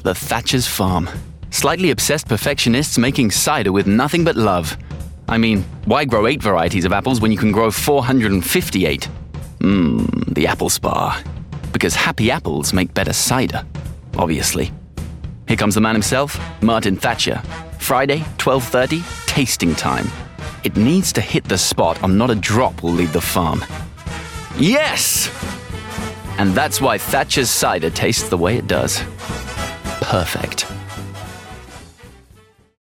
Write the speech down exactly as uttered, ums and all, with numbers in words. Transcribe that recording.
the Thatcher's farm. Slightly obsessed perfectionists making cider with nothing but love. I mean, why grow eight varieties of apples when you can grow four hundred fifty-eight? Mmm, the apple spa. Because happy apples make better cider, obviously. Here comes the man himself, Martin Thatcher. Friday, twelve thirty, tasting time. It needs to hit the spot or not a drop will leave the farm. Yes! And that's why Thatcher's cider tastes the way it does. Perfect.